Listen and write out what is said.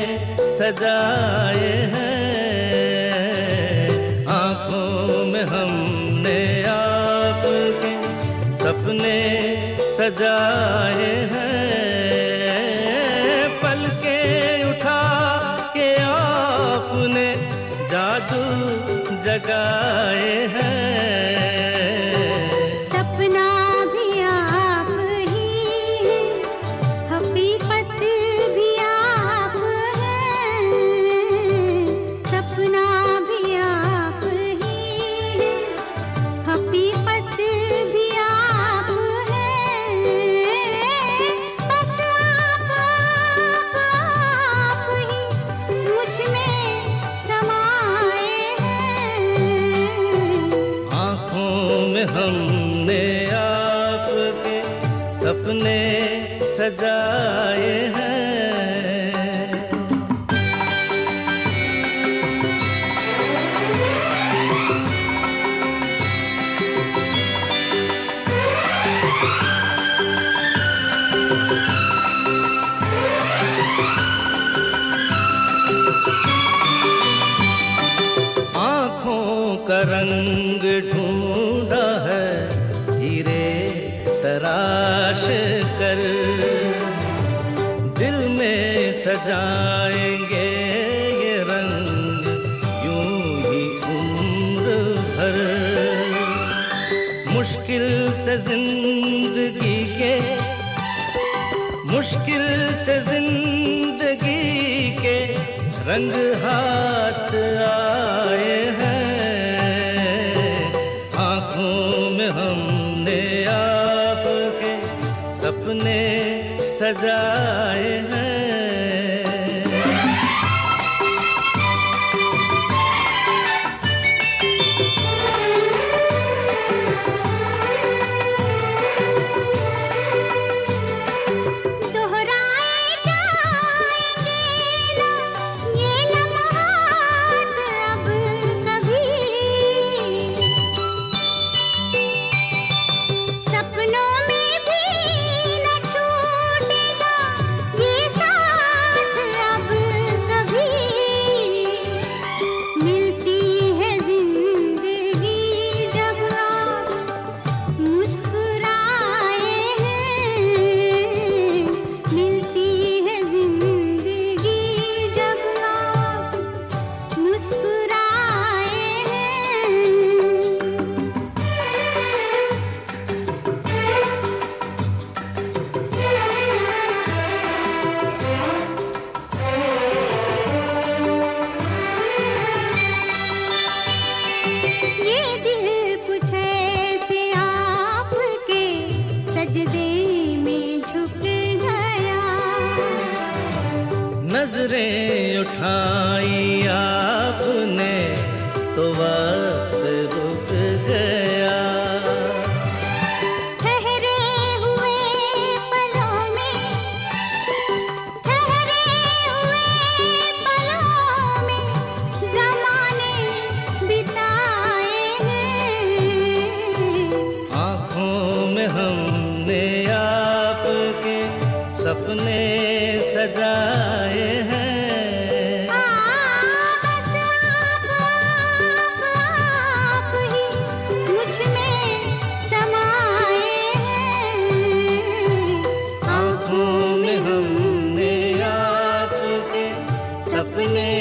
सजाए हैं, आँखों में हमने आपके सपने सजाए हैं, पलके उठा के आपने जादू जगाए हैं। सपना भी आप ही है, हकीकत भी आप है, सपना भी आप ही है, हकीकत भी आप है, बस आप ही मुझ में समाए हैं। आँखों में हमने आपके सपने सजाए हैं। आँखों का रंग ढूंढा है हीरे तराश कर, दिल में सजाएंगे ये रंग यूं ही उम्र भर। मुश्किल से जिंदगी के रंग हाथ आए हैं, आँखों में हमने आपके सपने सजाए हैं। दोहराए जाएंगे ना ये लम्हात अब कभी, सपनों में भी न छूटेगा ये साथ अब कभी। मिलती है जिंदगी जब आप मुस्कुराए हैं, मिलती है जिंदगी जब आप मुस्कुराए हैं। ये दिल कुछ ऐसे आपके सजदे में झुक गया, नजरें उठाई आपने तो वक्त रुक गया, ठहरे हुए पलों में, ठहरे हुए पलों में ज़माने बिताए हैं। आँखों में हमने आपके सपने सजाए हैं। बस आप ही मुझ में समाए हैं। आँखों में हमने आपके सपने